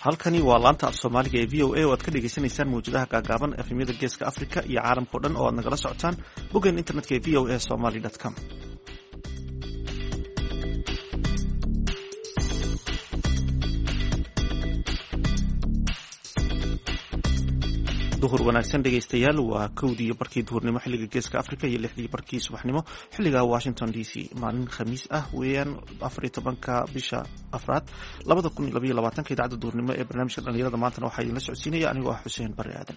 halkani waa laanta af soomaaliga ee v o a oo aad ka dhagaysanaysaan mawjadaha gaagaaban efemyada geeska africa iyo caalamkao dhan oo aad nagala socotaan boggan internetka ee v o a somaly com. duhur wanaagsan dhegaystayaal, waa 1:00 barkii duhurnimo xilliga geeska africa iyo 6:00 barkii subaxnimo xilliga washington d c. maalin khamiis ah weeyaan 14 bisha afraad 2022 idaacadda duhurnimo ee barnaamijka dhalinyarada maantana waxaa idinla socodsiinaya anigoo ah xuseen bare aadan.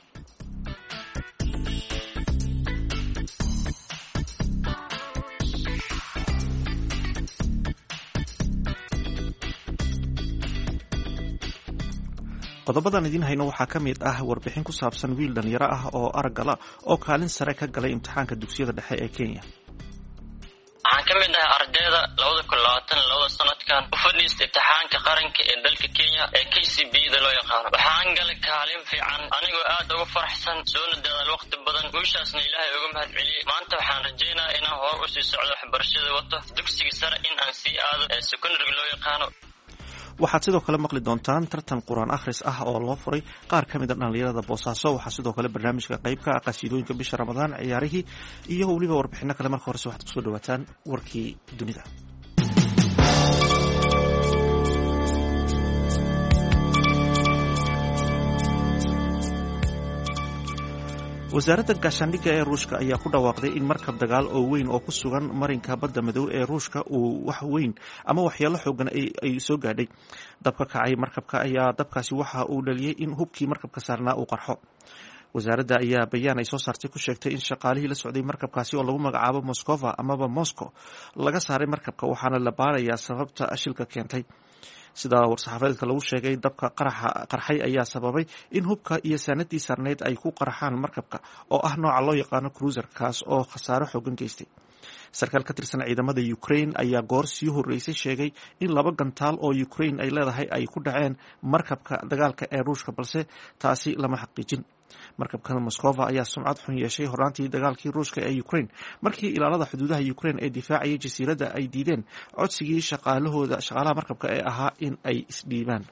qodobadan idiin hayno waxaa ka mid ah warbixin ku saabsan wiil dhalinyaro ah oo araggala oo kaalin sare ka galay imtixaanka dugsiyada dhexe ee Kenya. waxaan ka mid ahay ardayda 2022 sanadkan u fadhiistay imtixaanka qaranka ee dalka Kenya ee KCPE loo yaqaan. waxaan galay kaalin fiican anigoo aad ugu faraxsan soo nadaal waqti badan guushaasna Ilaahay uga mahadceliyay. maanta waxaan rajaynayaa inaan hor u sii socdo waxbarashada wato dugsiga sare in aan sii aado ee secondary loo yaqaan. waxaad sidoo kale maqli doontaan tartan quraan akhris ah oo loo furay qaar ka mid a dhalinyarada boosaaso. waxaa sidoo kale barnaamijka qaybka qasiidooyinka bisha ramadaan, ciyaarihii iyo weliba warbixino kale. marka horese waxaad kusoo dhawaataan warkii dunida. wasaaradda gaashaandhigga ee ruushka ayaa ku dhawaaqday in markab dagaal oo weyn oo ku sugan marinka badda madow ee ruushka uu wax weyn ama waxyeelo xoogan ay soo gaadhay. dabka kacay markabka ayaa dabkaasi waxa uu dhaliyey in hubkii markabka saarnaa uu qarxo. wasaaradda ayaa bayaan ay soo saartay ku sheegtay in shaqaalihii la socday markabkaasi oo lagu magacaabo moskova amaba moscow laga saaray markabka, waxaana la baarayaa sababta shilka keentay. sida war-saxaafadeedka lagu sheegay, dabka qarxay ayaa sababay in hubka iyo saanadii saarneyd ay ku qarxaan markabka oo ah nooca loo yaqaano cruiser, kaas oo khasaaro xoogan geystay. sarkaal ka tirsan ciidamada Ukraine ayaa goor sii horeysay sheegay in 2 gantaal oo Ukraine ay leedahay ay ku dhaceen markabka dagaalka ee Ruushka, balse taasi lama xaqiijin. markabkan Moskova ayaa sumcad xun yeeshay horaantii dagaalkii Ruushka ee Ukraine markii ilaalada xuduudaha Ukraine ee difaacayay jasiiradda ay diideen codsigii shaqaalaha markabka ee ahaa in ay isdhiibaan.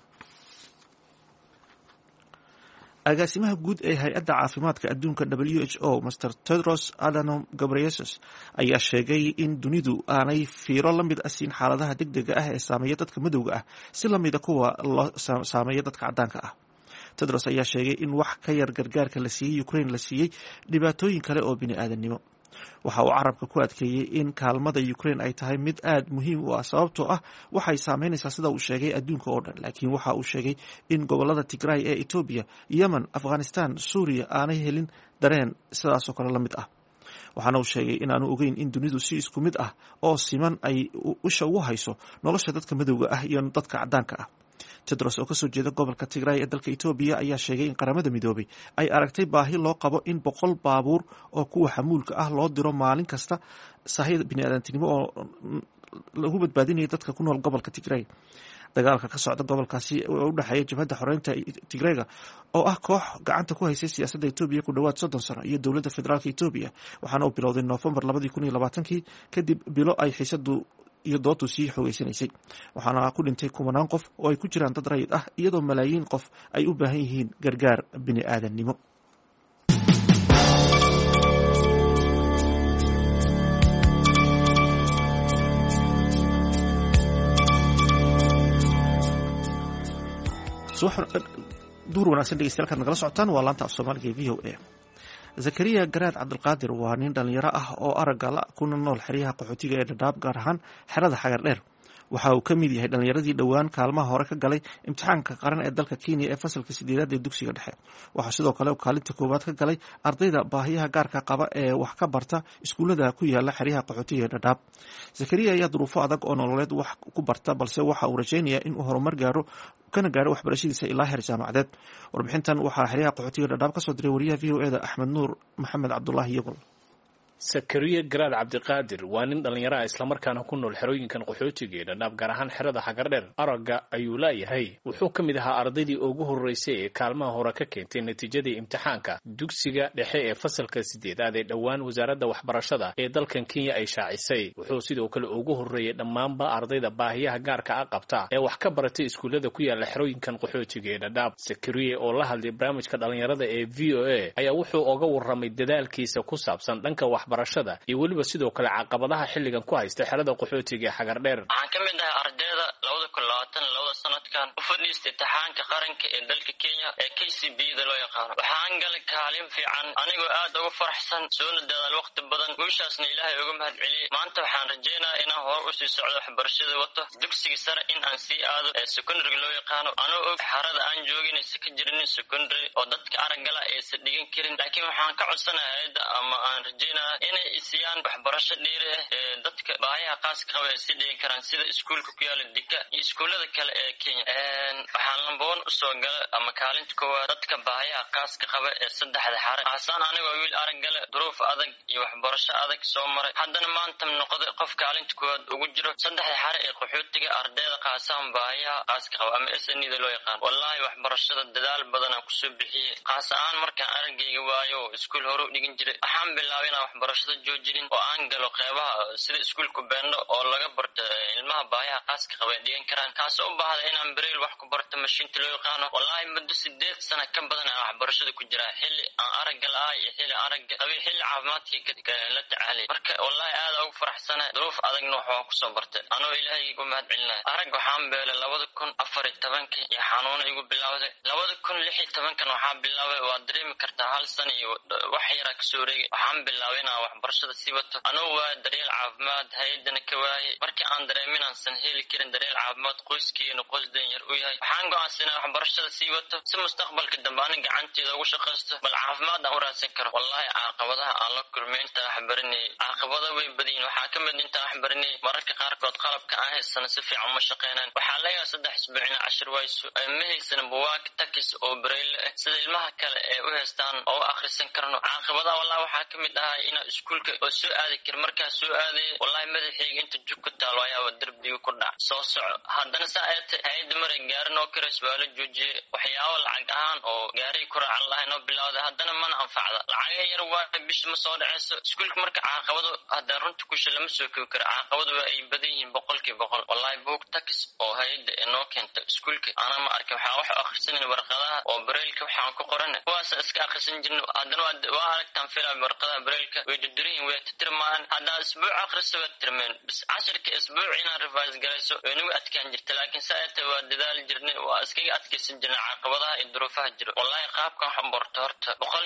agaasimaha guud ee hay-adda caafimaadka adduunka WHO Mr. Tedros Adhanom Ghebreyesus ayaa sheegay in dunidu aanay fiiro la mid ah siin xaaladaha degdega ah ee saameeya dadka madowga ah si la mida kuwa saameeya dadka caddaanka ah. Tedros ayaa sheegay in wax ka yar gargaarka la siiyey Ukraine la siiyey dhibaatooyin kale oo bini'aadanimo. waxa uu carabka ku adkeeyey in kaalmada Ukraine ay tahay mid aad muhiim u ah, sababtoo ah waxay saameynaysaa sida uu sheegay adduunka oo dhan. laakiin waxa uu sheegay in gobolada Tigray ee Ethiopia, Yemen, Afghanistan, Suuriya aanay helin dareen sidaasoo kale la mid ah. waxaana uu sheegay inaanu ogeyn in dunidu si isku mid ah oo siman ay usha ugu hayso nolosha dadka madowga ah iyo dadka caddaanka ah. Tedros oo kasoo jeeda gobolka Tigray ee dalka Ethiopia ayaa sheegay in qaramada midoobay ay aragtay baahi loo qabo in 100 baabuur oo kuwa xamuulka ah loo diro maalin kasta sahayda bini'aadantinimo oo lagu badbaadinayo dadka ku nool gobolka Tigray. dagaalka ka socda gobolkaasi oo u dhaxeeya jabhadda xoreynta Tigrayga oo ah koox gacanta ku haysay siyaasadda Ethiopia ku dhawaad 30 sano iyo dowladda federaalka Ethiopia, waxaana uu bilowday November 2020 kadib bilo ay xiisadu iyo doodu sii xoogeysanaysay. waxaana ku dhintay 10 qof oo ay ku jiraan dad rayid ah, iyadoo malaayiin qof ay u baahan yihiin gargaar bini'aadanimo. duhur wanaagsan dhegeystayaal kaad nagala socotaan waa laanta af soomaaliga ee v o a. zakariya garaad cabdilqaadir waa nin dhalinyaro ah oo araggala kuna nool xeryaha qaxootiga ee Dadaab, gaar ahaan xerada xagar dheer. waxa uu ka mid yahay dhalinyaradii dhowaan kaalmaha hore ka galay imtixaanka qaran ee dalka Kenya ee fasalka 8aad ee dugsiga dhexe. waxaa sidoo kale kaalinta koowaad ka galay ardayda baahiyaha gaarka qaba ee wax ka barta iskuulada ku yaala xeryaha qaxootiga ee Dadaab. zakariya ayaa duruufo adag oo nololeed wax ku barta, balse waxa uu rajaynayaa in uu horumar gaaro kana gaaro waxbarashadiisa ilaa heer jaamacadeed. warbixintan waxaa xeryaha qaxootiga Dadaab ka soo diray wariyaha v o a da Axmed Nuur Maxamed Cabdullaahi Yagol. Sakariya Garaad Cabdiqaadir waa nin dhalinyaro ah isla markaana ku nool xerooyinkan qaxootiga ee Dhadhaab gaar ahaan xerada Xagardheer. Aragga ayuu leeyahay wuxuu ka mid ahaa ardaydii ugu horeysay ee kaalmaha hore ka keentay natiijadii imtixaanka dugsiga dhexe ee fasalka 8aad ee dhawaan wasaaradda waxbarashada ee dalkan Kenya ay shaacisay. Wuxuu sidoo kale ugu horeeyay dhammaanba ardayda baahiyaha gaarka ah qabta ee wax ka baratay iskuulada ku yaala xerooyinkan qaxootiga ee Dhadhaab. Sakariya oo la hadlay barnaamijka dhalinyarada ee VOA ayaa wuxuu uga warramay dadaalkiisa ku saabsan dhanka waxbarashada iyo waliba sidoo kale caqabadaha xilligan ku haysta xerada qaxootiga ee Xagardheer. Waxaan ka mid ahay ardayda 2022 sanadkan u fadhiistay imtixaanka qaranka ee dalka Kenya ee KCPE loo yaqaano. Waxaan galay kaalin fiican anigoo aad ugu faraxsan soo dadaal waqti badan guushaasna Ilaahay uga mahadceliyo. Maanta waxaan rajaynayaa inaan hor u sii socdo waxbarashada wato dugsiga sare in aan sii aado ee secondary loo yaqaano. Anoo og xarada aan joogin si ka jirin secondary oo dadka aragala ay dhigan karin, laakiin waxaan ka codsanahay ama aan rajaynayaa inay isiyaan waxbarasho dheeri ah ee dadka baahiyaha khaaska qaba ay si dhigi karaan sida iskuulka ku yaala Dika iyo iskuulada kale ee Kenya. Waxaan lamboon u soo galay ama kaalinta koowaad dadka baahiyaha khaaska qaba ee saddexda xare. Asaan anigoo wiil aragala duruuf adag iyo waxbarasho adag soo maray, haddana maanta noqday qof kaalinta koowaad ugu jiro saddexda xare ee qaxootiga ardayda qaasaan baahiyaha khaaska qaba ama SNEda loo yaqaan. Wallahi waxbarashada dadaal badan aan ku soo bixiyay, qaas ahaan markaan aragayga waayo iskuul hore u dhigin jiray. Waxaan bilaabay inaan waxbarashada joojinin oo aan galo qeybaha sida iskuulka beendo oo laga barto ilmaha baahiyaha khaaska qaba ee dhigan karaan, kaasoo u baahday inaan Braille wax ku barto mashiinta loo yaqaano. Wallahi muddo 8 sano ka badan aan waxbarashada ku jiraa, xilli aan aragga la'ahay iyo xilli aragga qabay, xilli caafimaadkayga la tacaalay. Marka wallahi aad ugu faraxsanahay duruuf adagna waxaan ku soo bartay anoo Ilaahay igu mahadcelinayo. Arag waxaan beelay 2014 iyo xanuun igu bilowday 2016 waxaan bilaabay waa dareemi kartaa hal sano iyo wax yar ka soo wareegay. Waxaan bilaabay inaan waxbarashada sii wato anoo waa daryeel caafimaad hay'adana ka waayay. Markii aan dareemin aan san heli karin daryeel caafimaad qoyskeenna qoys yar u yahay, waxaan go'aansanay waxbarashada sii wato si mustaqbalka dambe aan gacanteeda ugu shaqaysto bal caafimaad aan u raadsan karo. Wallahi caqabadaha aan la kulmay inta wax baranay caqabado way badan. Waxaa ka mid inta wax baranay mararka qaarkood qalabka aan haysan si fiican uma shaqeynaan. Waxaa laga 3 isbuucina 10 wayso ma haysan buugaag takis oo Braille ah sida ilmaha kale ee u haystaan oo akhrisan karno. caqabadaha wallahi waxaa ka mid ah in iskuulka oo soo aadi kar markaa soo aaday wallahi madaxayga inta jug ku taalo ayaa darbiga ku dhac soo soco. haddana saacada hay'adda maray gaarin oo kale su'aalo joojiyay waxyaabo lacag ahaan oo gaari ku raac Allah inoo bilowday haddana mana anfacda. lacag yar waa bish ma soo dhacayso iskuulka marka caqabado hadda runta ku shilama soo koobi kara. caqabadu ay badan yihiin 100% wallahi book takis oo hay'adda inoo keenta iskuulka ana ma arkin waxa wax akhrisanay warqadaha oo Braille waxaan ku qoran kuwaas iska akhrisan jirno. haddana waa aragtaan filan warqadaha Braille way dirdireen way tirmaan hadda isbuuc akhriso way tirmaan bis 10 isbuuc inaan revise galayso inuu adkaan jirta laakiin saayta waa dadaal jirnay waa iskaga adkaysan jirnay caqabadaha iyo duruufaha jira. wallahi qaabkan waxaan barto horta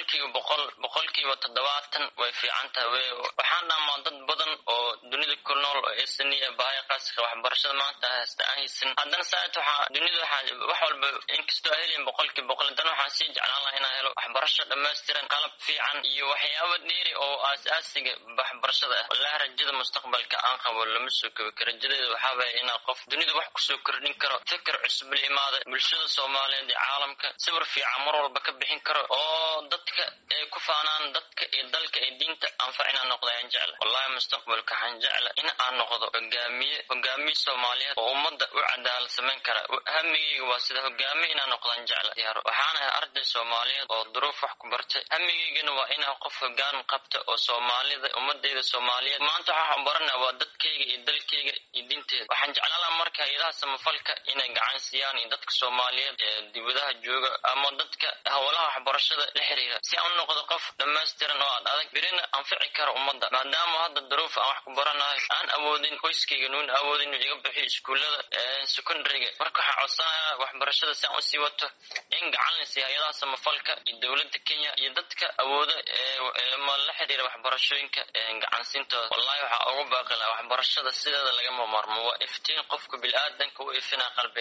100% way fiican tahay. waxaan dhamaa dad badan oo dunida ku nool oo SNE baahiyaha khaaska waxbarashada maanta haysan. haddana saayta waxa dunida wax walba inkastoo helin 100% dan waxaan sii jeclaan lahaa inaan helo waxbarasho dhammaystiran qalab fiican iyo waxyaabo dheeri oo aasaasiga waxbarashada ah. wallahi rajada mustaqbalka aan qabo lama soo koobi karo. rajadeedu waxa weeye inaan qof dunida wax ku soo kordhin karo fikir cusub la imaado bulshada Soomaaliyeed iyo caalamka sawir fiican mar walba ka bixin karo oo dadka ay ku faanaan dadka iyo dalka iyo diinta anfacina noqdaan jecel. wallahi mustaqbalka waxaan jecel in aan noqdo hogaamiye Soomaaliyeed oo ummadda u cadaalad sameyn kara. hamigayga waa sida hogaamiye inaan noqdaan jecel. waxaan ahay arday Soomaaliyeed oo duruuf wax ku bartay. hamigaygana waa inaan qof hoggaan qabto oo Soomaalida ummaddeeda Soomaaliyeed maanta waxaan baranaa waa dadkayga iyo dalkayga iyo diinteeda. waxaan jeclaan marka hay'adaha samafalka inay gacan siiyaan dadka Soomaaliyeed ee dibadaha jooga ama dadka hawlaha waxbarashada la xiriira si aan noqdo qof dhammaystiran oo adag birina anfici karo ummadda. maadaama hadda duruuf aan wax ku baranayo aan awoodin qoyskayga nuun awoodin iga bixiyo iskuulada secondary marka waxaan codsanayaa waxbarashada si aan u sii wato in gacan la siiyo hay'adaha samafalka iyo dawladda Kenya iyo dadka awooda ma la xiriira waxbarashooyinka gacan siintooda. wallahi waxa ugu baaqi lahaa waxbarashada sideeda laga maarmo waa iftiin qofka bini'aadanka u ifina qalbiga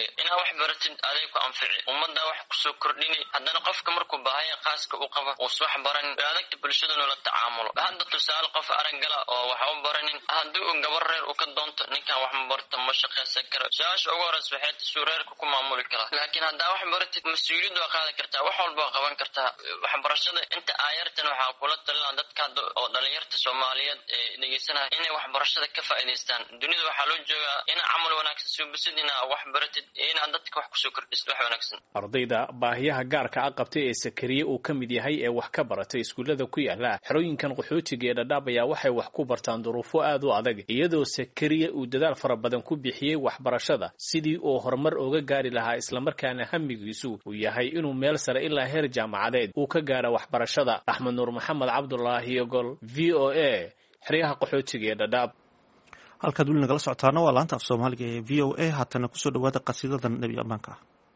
sheegay inaa wax baratid aday ku anfici ummadda wax kusoo kordhini haddana qofka markuu baahaya qaaska u qaba uus wax baran adagta bulshadana la tacaamulo hadda tusaale qof aragala oo wax u baranin haddii uu gabar reer u ka doonto ninkan wax ma barto ma shaqaysan karo su-aasha ugu horeysa waxay reerka ku maamuli karaa laakiin haddaa wax baratid mas-uuliyad waa qaadi kartaa wax walba waa qaban kartaa waxbarashada inta aayartan waxaa kula talinaa dadka hadda oo dhalinyarta soomaaliyeed ee dhegeysanaya inay waxbarashada ka faa'iidaystaan dunida waxaa loo joogaa inaa camal wanaagsan suubisid inaa wax baratid iyo inaa dadka wax kusoo kordhisid wax wanaagsan ardayda baahiyaha gaarka ah qabtay ee Sakariye uu ka mid yahay ee wax ka baratay iskuulada ku yaala xerooyinkan qaxootiga ee Dadaab ayaa waxay wax ku bartaan duruufo aad u adag iyadoo Sakariye uu dadaal fara badan ku bixiyay waxbarashada sidii uu horumar uga gaari lahaa isla markaana hamigiisu uu yahay inuu meel sare ilaa heer jaamacadeed uu ka gaaro waxbarashada Axmed Nuur Maxamed Cabdullaahi Gol VOA xeryaha qaxootiga ee Dadaab halkaad weli nagala socotaana waa laanta af Soomaaliga ee VOA haatana kusoo dhawaada qasiidadan Nabi Amaanka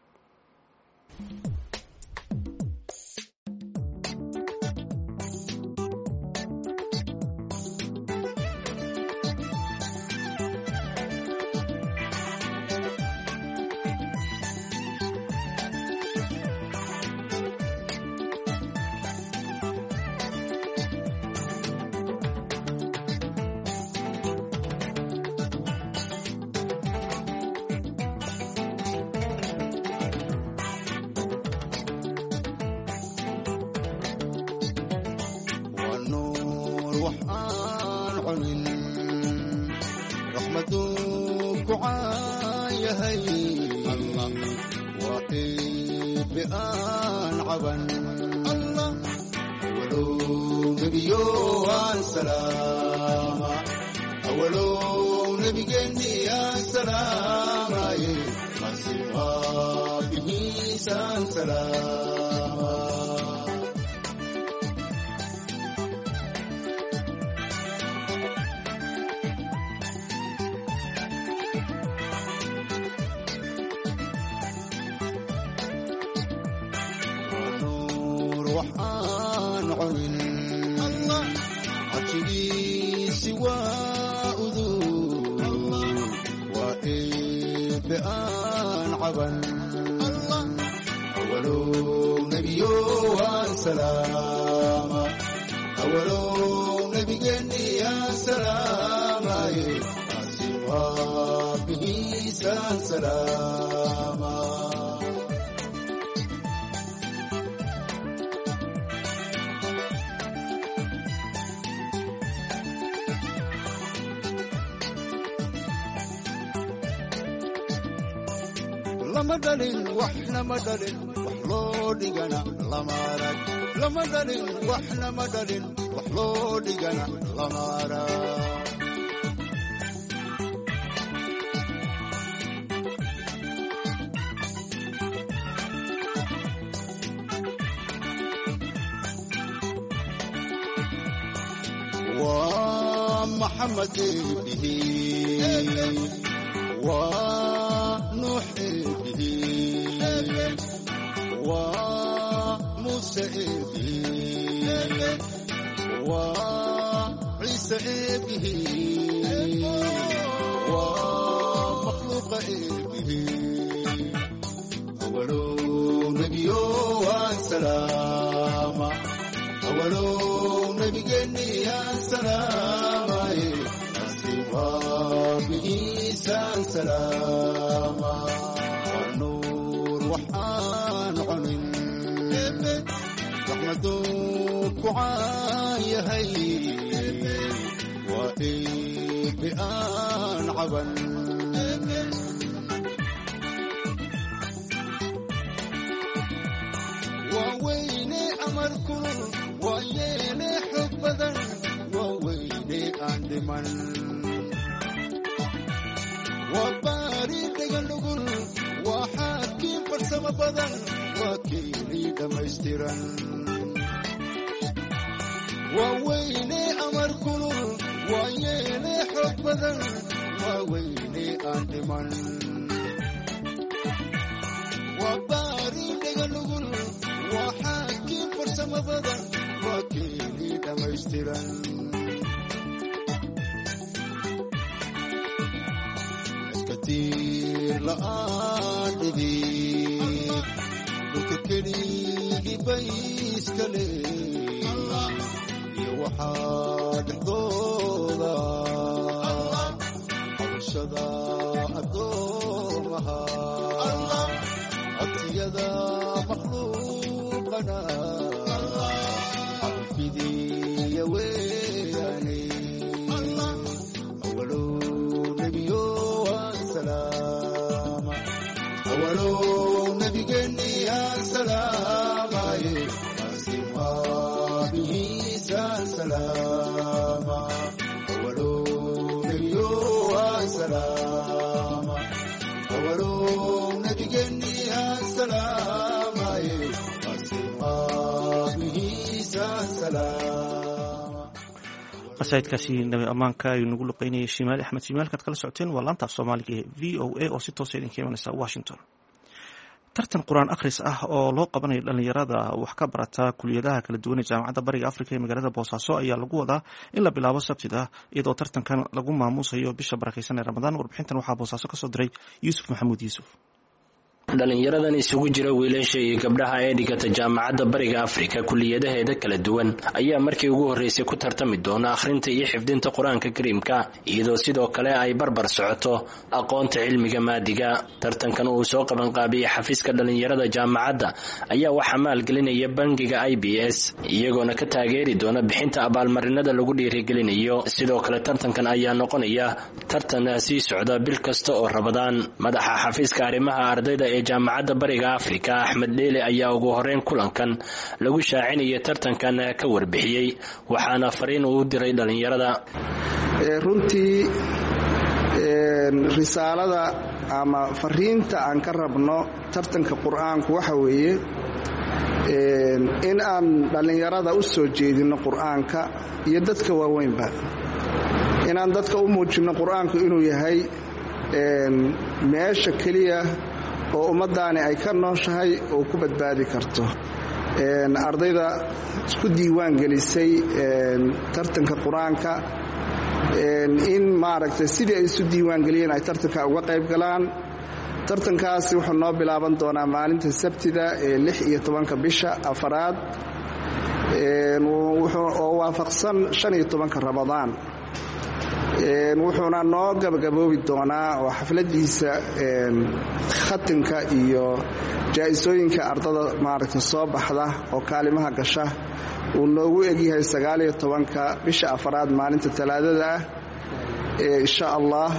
lama dhalin waxna ma dhalin wax loo dhigana lama arag lama dhalin waxna ma dhalin wax loo dhigana lama arag waa maxamed bihi ونوح به وموسى به وعيسى به ومخلوق به أول نبي والسلام أول نبي يا سلام بإيسان سلاما والنور وحان عنين رحمتك وعايا هي وإيب آن عبن وويني أمركم ويلي حبذا وويلي أندمن وباري دغلغل وحاكم فرسم بدن وكيلي دمشترا وويني أمر كل ويلي حب بدن وويلي أندمن وباري دغلغل وحاكم فرسم بدن وكيلي دمشترا كثير لآن fidii dhulka keligii bay iska leey iyo waxaa dhexdooda cabashada addoomaha codsiyada makhluuqana fidiya weeyane awalow nabigeenni aan salaamaye asxaabihiisa salaama awalow nebiyo aan salaama awalow nabigeenni aan salaamaye asxaabihiisa salaama. qasaidkaasi nabi ammaanka ayuu nagu luqeynayay shimaali axmed shimaalkaad kala socoteen waa laanta af soomaaliga ee v o a oo si toosa idinka imanaysa washington. tartan qur-aan akhris ah oo loo qabanayo dhallinyarada wax ka barata kuliyadaha kala duwan ee jaamacadda bariga afrika ee magaalada boosaaso ayaa lagu wadaa in la bilaabo sabtida iyadoo tartankan lagu maamuusayo bisha barakaysan ee ramadaan. warbixintan waxaa boosaaso kasoo diray yuusuf maxamuud yuusuf. dhallinyaradan isugu jira wiilasha iyo gabdhaha ee dhigata jaamacadda bariga afrika kuliyadaheeda kala duwan ayaa markii ugu horreysay ku tartami doona akhrinta iyo xifdinta qur-aanka kariimka iyadoo sidoo kale ay barbar socoto aqoonta cilmiga maadiga. tartankan uu soo qabanqaabiyey xafiiska dhallinyarada jaamacadda ayaa waxaa maalgelinaya bangiga IBS iyagoona ka taageeri doona bixinta abaalmarinada lagu dhiirigelinayo. sidoo kale tartankan ayaa noqonaya tartan sii socda bil kasta oo Ramadaan. madaxa xafiiska arrimaha ardayda ee jaamacadda bariga afrika axmed dheele ayaa ugu horeyn kulankan lagu shaacinaya tartankan ka warbixiyey waxaana fariin uu diray dhallinyarada. runtii risaalada ama fariinta aan ka rabno tartanka qur-aanku waxa weeye in aan dhallinyarada u soo jeedino qur-aanka iyo dadka waaweynba inaan dadka u muujino qur-aanku inuu yahay meesha keliya oo ummadaani ay ka nooshahay oo ku badbaadi karto. ardayda isku diiwaan gelisay tartanka qur-aanka in maaragtay sidii ay isu diiwaan geliyeen ay tartanka uga qayb galaan. tartankaasi wuxuu noo bilaaban doonaa maalinta sabtida ee 16 bisha afaraad oo waafaqsan 15 Ramadaan. wuxuuna noo gabagaboobi doonaa oo xafladiisa khatinka iyo jaa-isooyinka ardada maaragtay soo baxda oo kaalimaha gasha uu noogu egyahay 19 bisha afaraad maalinta talaadada ah insha Allah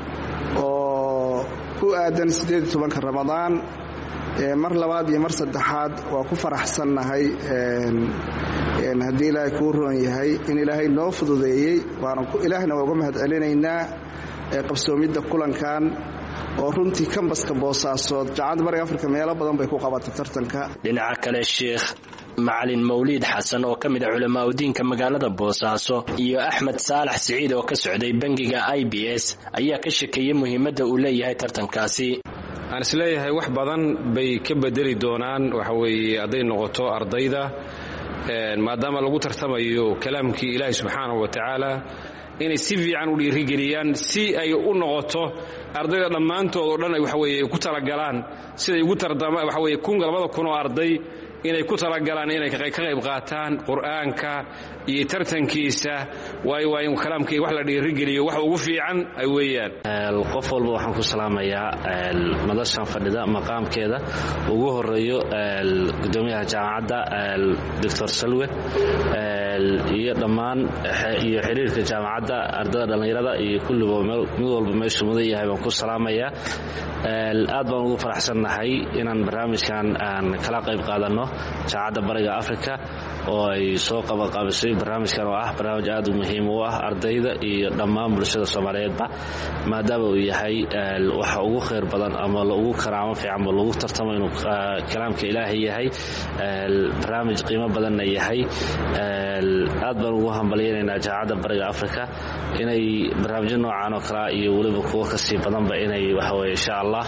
oo ku aadan 18 Ramadaan. mar labaad iyo mar saddexaad waa ku faraxsannahay haddii ilaahay kuu roon yahay in ilaahay noo fududeeyey ilaahna waa uga mahad celinaynaa qabsoomidda kulankan oo runtii kambaska boosaasood jaamacadda bariga afrika meelo badan bay ku qabatay tartanka. dhinaca kale sheekh macalin mawliid xasan oo ka mid ah culamaa udiinka magaalada boosaaso iyo axmed saalax siciid oo ka socday bangiga IBS ayaa ka shekeeyey muhiimadda uu leeyahay tartankaasi. aan isleeyahay wax badan bay ka bedeli doonaan waxaweeye hadday noqoto ardayda maadaama lagu tartamayo kalaamkii ilaahay subxaanahu wa tacaala inay si fiican u dhiirigeliyaan si ay u noqoto ardayda dhammaantood oo dhan ay waxaweeye ku talagalaan siday ugu tartama waxaweeye 2,000 oo arday inay ku talagalaan inay ka qayb qaataan qur-aanka iyo tartankiisa waayo waa in kalaamkii wax la dhiirigeliyo wax ugu fiican ay weeyaan. qof walba waxaan ku salaamayaa madashan fadhida maqaamkeeda ugu horeeyo gudoomiyaha jaamacadda Dr. Salwe iyo dhammaan iyo xiriirka jaamacadda ardayda dhalinyarada iyo kulliba mid walba meesha mudan yahay baan ku salaamayaa. aad baan ugu faraxsannahay inaan barnaamijkan aan kala qayb qaadano jaamacadda bariga afrika oo ay soo qabanqaabisay barnaamijkan oo ah barnaamij aad u muhiim u ah ardayda iyo dhammaan bulshada Soomaaliyeedba maadaama uu yahay waxa ugu khayr badan ama ugu karaamo fiican oo lagu tartamo inuu kalaamka Ilaahay yahay barnaamij qiimo badan yahay aad baan ugu hambalyeynayna jaamacadda bariga afrika inay barnaamijyo noocan oo kale iyo weliba kuwo kasii badanba inay waxaweye insha allah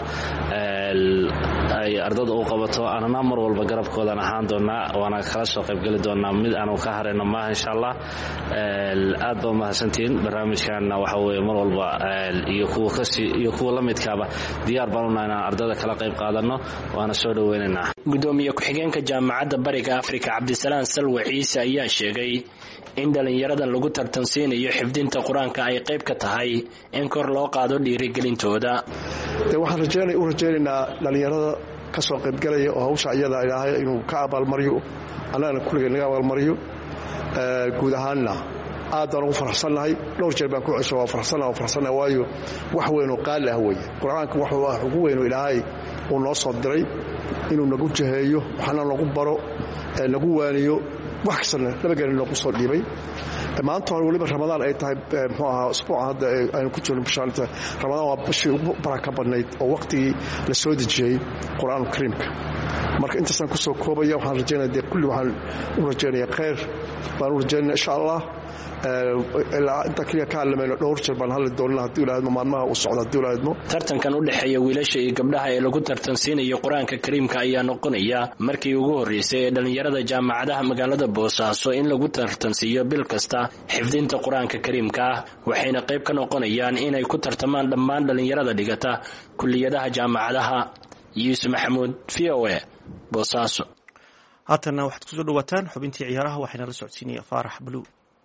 ay ardada u qabato anana mar walba garabkoodan ahaan doonaa waana kala soo qaybgeli doonaa mid aanu ka harayno maaha insha allah aad baa mahadsantihiin barnaamijkanna waxaweye mar walba iyo kuwa la midkaaba diyaar baan unahay inaan ardada kala qayb qaadano waana soo dhaweynaynaa. gudoomiye ku-xigeenka jaamacadda bariga afrika cabdisalaan salwe ciise ayaa sheegay in dhallinyaradan lagu tartansiinayo xifdinta qur-aanka ay qayb ka tahay in kor loo qaado dhiirigelintooda. waxaan u rajaynaynaa dhallinyarada ka soo qaybgalaya oo hawsha iyada ilaahay inuu ka abaalmariyo annagana kulligay naga abaalmariyo guud ahaanna aad baan ugu faraxsannahay. dhowr jeer baan ku cesho waa faraxsannahay waayo wax weyn oo qaali ah weeye qur-aanka wax ugu weyn oo ilaahay uu noo soo diray inuu nagu jaheeyo waxna nagu baro nagu waaniyo wax kastana nabageen noogu soo dhiibay. maanta hore weliba ramadaan ay tahay muxuu ahaa usbuuca hadda aynu ku jirno bishaanta ramadaan waa bishii ugu baraka badnayd oo waqtigii la soo dejiyey qur-aanka kariimka. marka intaasaan kusoo koobaya waxaan rajaynaya dee kulli waxaan u rajaynaya khayr baan u rajaynaya insha allah ilaa inta kaliya ka hadlamayno dhowr jeer baan hadli doonaa haddii ilaahadmo maalmaha uu socdo haddii ilaahadmo. tartankan u dhexeeya wiilasha iyo gabdhaha ee lagu tartansiinayo qur-aanka kariimka ayaa noqonaya markii ugu horreysay ee dhallinyarada jaamacadaha magaalada boosaaso in lagu tartansiiyo bil kasta xifdinta qur-aanka kariimka ah waxayna qayb ka noqonayaan inay ku tartamaan dhammaan dhallinyarada dhigata kulliyadaha jaamacadaha. yuusuf maxamuud v o a boosaaso. haatana waxaad kusoo dhawaataan xubintii ciyaaraha waxayna la socodsiinaya faarax buluug.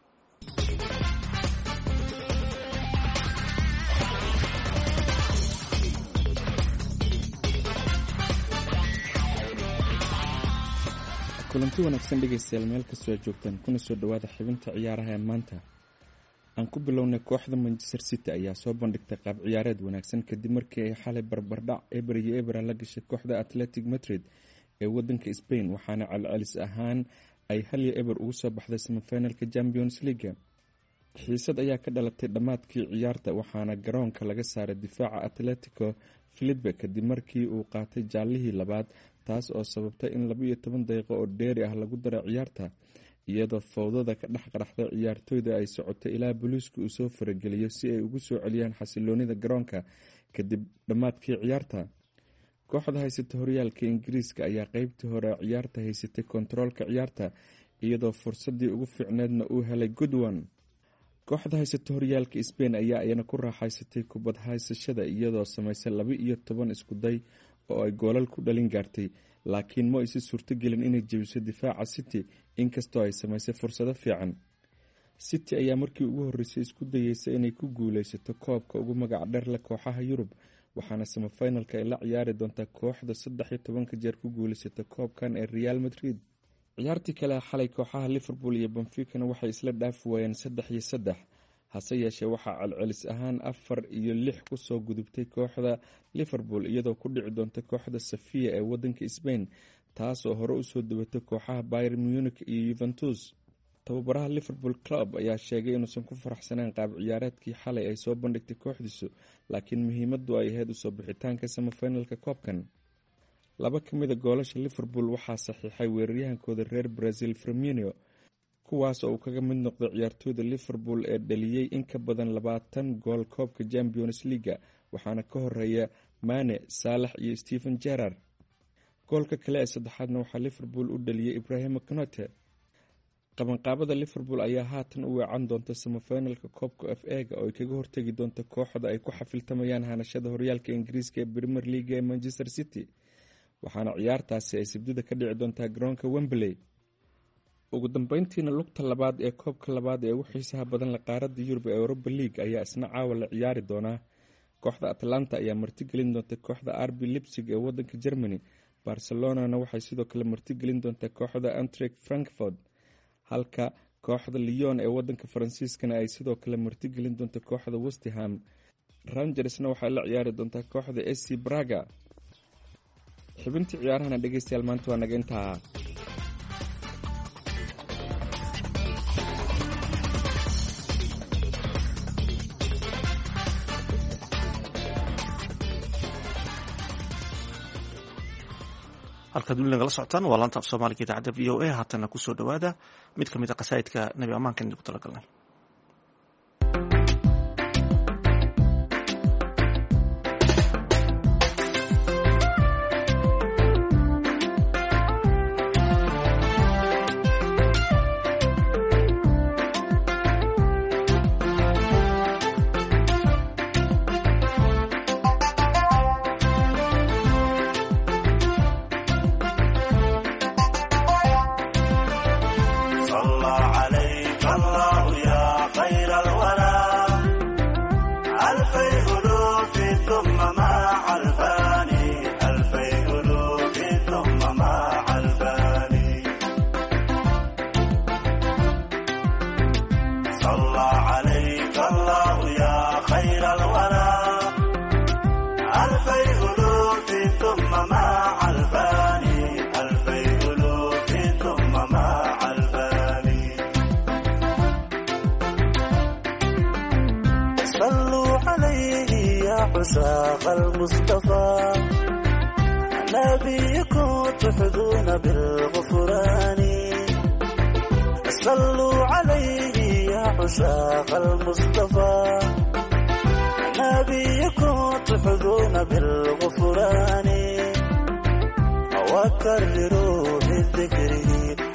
kulanti wanaagsan dhegaystayaal meel kastoo aad joogtaan kuna soo dhawaada xibinta ciyaaraha ee maanta. aan ku bilownay kooxda Manchester City ayaa soo bandhigtay qaab ciyaareed wanaagsan kadib markii ay xalay barbardhac eber iyo eber la gashay kooxda Athletic Madrid ee wadanka Spain waxaana celcelis ahaan ay 1-1 ugu soo baxday semifinalka Champions League. xiisad ayaa ka dhalatay dhamaadkii ciyaarta waxaana garoonka laga saaray difaaca Atletico Felipe kadib markii uu qaatay jaalihii labaad taas oo sababtay in 12 daqiiqo oo dheeri ah lagu daro ciyaarta iyadoo fowdada ka dhex qaraxday ciyaartoyda ay socotay ilaa booliisku uu soo farageliyo si ay ugu soo celiyaan xasiloonida garoonka kadib dhamaadkii ciyaarta. kooxda haysata horyaalka Ingiriiska ayaa qaybtii hore ciyaarta haysatay kontaroolka ciyaarta iyadoo fursadii ugu fiicneedna uu helay Goodwin. kooxda haysata horyaalka Spain ayaa ayana ku raaxaysatay kubad haysashada iyadoo samaysay 12 isku day oo ay goolal ku dhalin gaartay laakiin ma aysan suurtagelin inay jabiso difaaca City inkastoo ay samaysay fursado fiican. City ayaa markii ugu horeysay isku dayeysay inay ku guuleysato koobka ugu magac dheer leh kooxaha Yurub waxaana semifinalka ay la ciyaari doontaa kooxda 13 jeer ku guuleysatay koobkan ee Real Madrid. ciyaartii kale xalay kooxaha Liverpool iyo Benfica waxay isla dhaaf waayeen 3-3 hase yeeshee waxaa celcelis ahaan 4-6 ku soo gudubtay kooxda Liverpool iyadoo ku dhici doonta kooxda Sevilla ee wadanka Spain taas oo hore u soo dhawaatay kooxaha Bayern Munich iyo Juventus. tababaraha Liverpool Club ayaa sheegay inuusan ku faraxsaneen qaab ciyaareedkii xalay ay soo bandhigtay kooxdiisu laakiin muhiimadu ay ahayd u soo bixitaanka semifinalka koobkan. 2 ka mid ah goolasha Liverpool waxaa saxiixay weeraryahankooda reer Brazil Firmino kuwaas oo kaga mid noqday ciyaartoyda Liverpool ee dhaliyay in ka badan 20 gool koobka Champions League waxaana ka horeeya Mane, Salah iyo Steven Gerrard. goolka kale ee saddexaadna waxaa Liverpool u dhaliyay Ibrahima Konate. qabanqaabada Liverpool ayaa haatan u weecan doonta semifinalka koobka FA oo ay kaga hortagi doonto kooxda ay ku xafiltamayaan hanashada horyaalka Ingiriiska ee Premier League ee Manchester City waxaana ciyaartaasi ay Sabtida ka dhici doontaa garoonka Wembley. ugu dambeyntiina lugta labaad ee koobka labaad ee ugu xiisaha badan la qaaradda Yurub ee Europa League ayaa isna caawa la ciyaari doonaa. kooxda Atalanta ayaa martigelin doonta kooxda RB Leipzig ee wadanka Germany. Barcelona waxay sidoo kale martigelin doontaa kooxda Eintracht Frankfurt halka kooxda Lyon ee wadanka Faransiiskana ay sidoo kale martigelin doonta kooxda West Ham. Rangersna waxay la ciyaari doontaa kooxda SC Braga. xibintii ciyaarahana dhegeystayaal maanta waa naga intaa. halkaad weli nagala socotaan waa laanta af soomaaliga idaacadda v o a haatana kusoo dhawaada mid ka mid a qasaa'idka nebi ammaankan idinku talagalnay. عشاق المصطفى نبيكم تحظون بالغفران صلوا عليه يا عشاق المصطفى نبيكم تحظون بالغفران وكرروا بذكره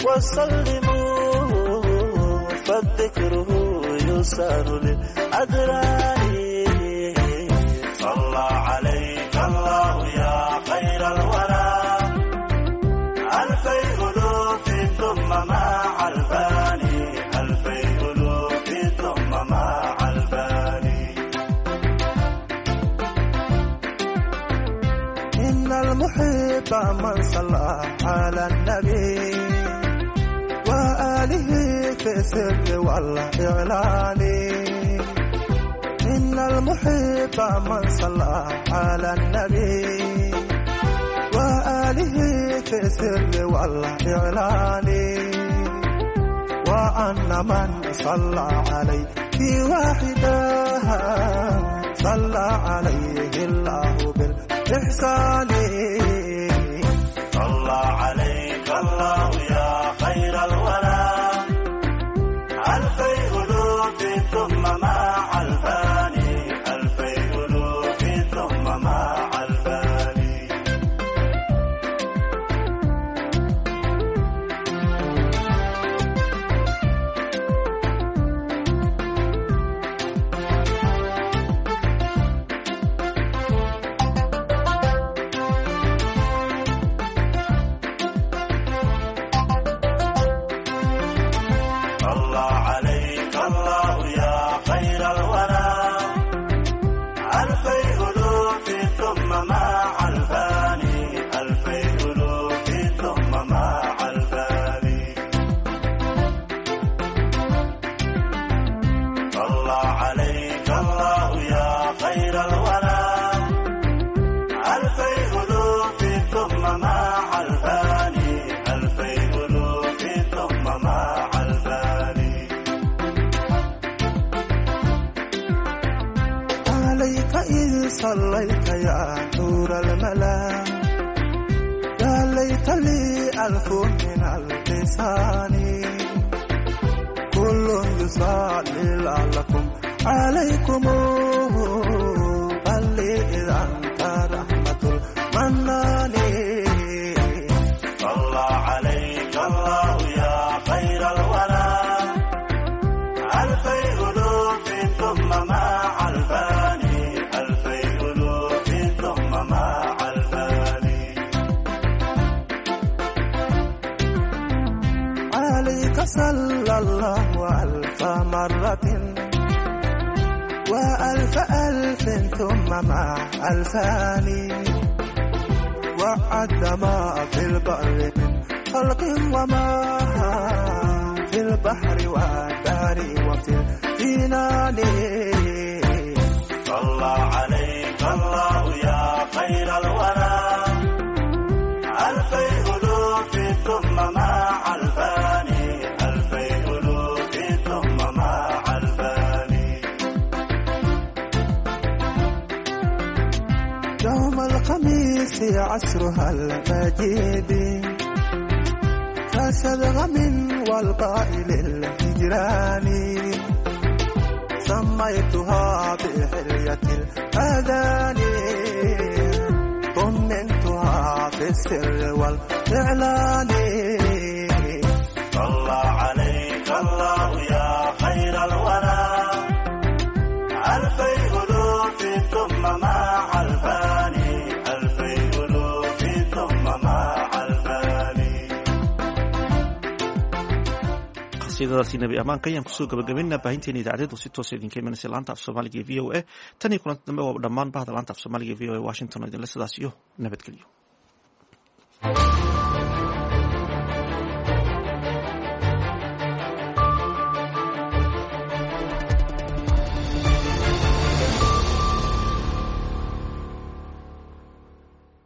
وسلموا فالذكره يسار للأدران صلى عليك الله يا خير الورى ألفي ألوف ثم مع الفاني ألفي ألوف ثم مع الفاني إن المحب من صلى على النبي وآله في السر والإعلان إن المحب من صلى على النبي وآله في السر والإعلان وأن من صلى عليه واحدا صلى عليه الله بالإحسان صلى عليك الله يا خير الورى ألفي ألوف ثم مع الفاني ألفي ألوف ثم مع الفاني صلى عليك الله يا خير الورى ألفي ألوف ثم مع الفاني ألفي ألوف ثم مع الفاني صلى عليك الله يا خير الورى ألفي ألوف ثم مع الفاني ألفي ألوف ثم مع الفاني عليك إذ صليت يا نور الملا يا ليت لي ألف من اللسان كل يصلي لعلكم عليكم بل إذا أنت رحمة المنان صلى عليك الله يا خير الورى ألفي ألوف ثم مع الفاني ألفي ألوف ثم مع الفاني عليك صلى الله ألف مرة وألف ألف ثم مع الفاني وعد ما في البر من خلق وما في البحر والدار وفي الجنان صلى عليك الله يا خير الورى ألفي ألوف ثم مع الفاني ألفي ألوف ثم مع الفاني يوم الخميس في عصرها المجيد كاسد غم والقائل الهجران سميتها بحلية الأذان طمنتها في السر والإعلان صلى عليك الله يا خير الورى ألفي ألوف ثم مع الفاني ألفي ألوف ثم مع الفاني qasiidadaasi nabi ammaanka ayaan kusoo gabagabaynaa baahinteena idaacadeedu si toosa idinka imanaysa laanta af soomaaliga ee v o a tan iyo kulanti dambe waa dhammaan bahda laanta af soomaaliga ee v o a washington oo idinle sidaas iyo nabadgelyo